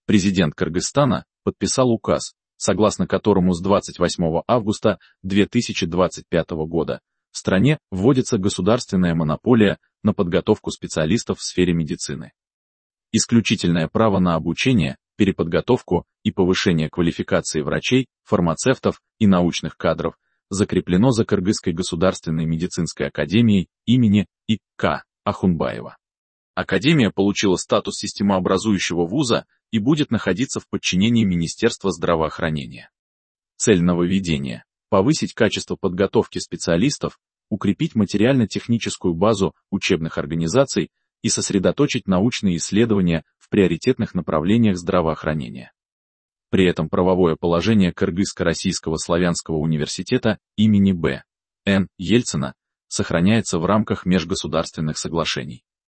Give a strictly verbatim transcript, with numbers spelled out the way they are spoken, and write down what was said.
Президент Кыргызстана подписал указ, согласно которому с двадцать восьмого августа две тысячи двадцать пятого года в стране вводится государственная монополия на подготовку специалистов в сфере медицины. Исключительное право на обучение, переподготовку и повышение квалификации врачей, фармацевтов и научных кадров закреплено за Кыргызской государственной медицинской академией имени И К Ахунбаева. Академия получила статус системообразующего вуза и будет находиться в подчинении Министерства здравоохранения. Цель нововведения – повысить качество подготовки специалистов, укрепить материально-техническую базу учебных организаций и сосредоточить научные исследования в приоритетных направлениях здравоохранения. При этом правовое положение Кыргызско-Российского славянского университета имени Б Н Ельцина сохраняется в рамках межгосударственных соглашений.